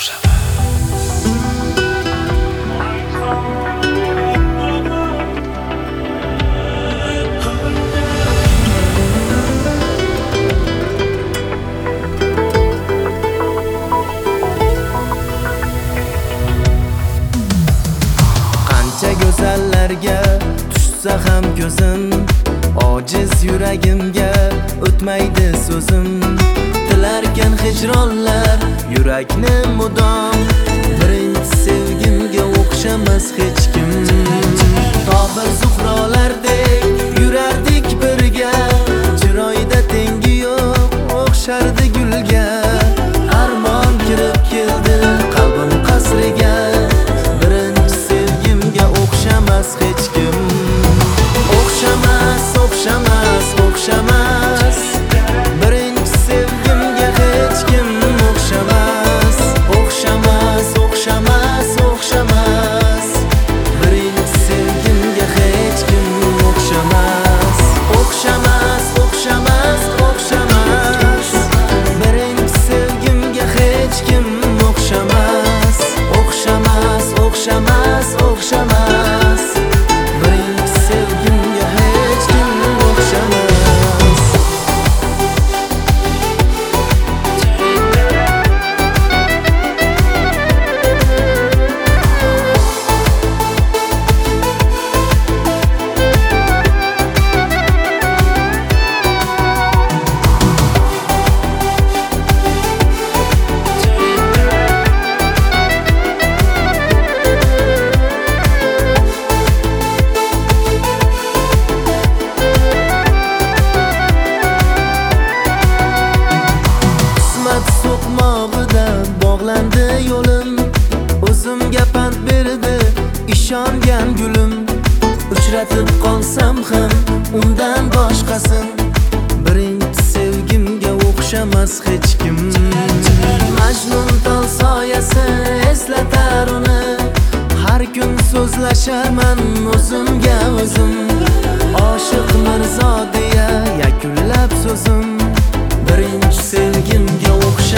Qancha go'zallarga tushsa ham ko'zim, ojiz yuragimga o'tmaydi so'zim. Tilarkan hijronlar yurakni mudom, birinchi sevgimga o'xshamas hech kim. Tobir zuhrolardek yurardik birga, chiroyda tengi yo'q o'xshardi gulga. Armon kirib keldi qalbim qasriga, birinchi sevgimga o'xshamas hech kim. O'xshamas, o'xshamas, o'xshamas, birinchi sevgimga hech kim o'xshamas. O'xshamas, o'xshamas, o'xshamas, birinchi sevgimga hech kim o'xshamas. O'xshamas, o'xshamas, o'xshamas, birinchi sevgimga hech kim o'xshamas. O'xshamas, o'xshamas, o'xshamas, birinchi sevgimga hech kim o'xshamas. So'qmog'ida bog'landi yo'lim, o'zimga pand berdi ishongan gulim. Uchratib qolsam ham undan boshqasin, birinchi sevgimga o'xshamas hech kim. Majnun tol soyasi eslatar uni, har kun so'zlasharman o'zimga o'zim. Oshiq Mirzo deya yakunlab so'zim, birinchi sevgimga o'xshamas.